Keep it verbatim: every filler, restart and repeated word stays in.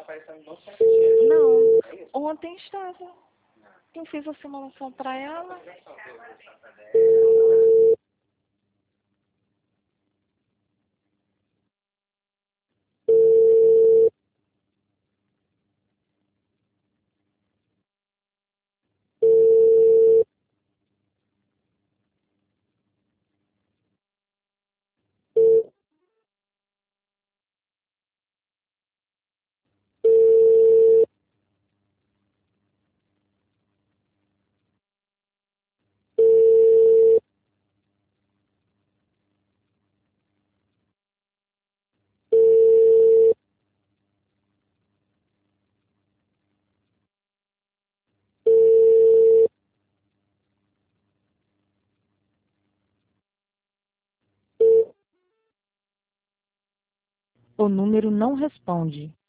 Não, ontem estava. Eu fiz a simulação para ela. O número não responde.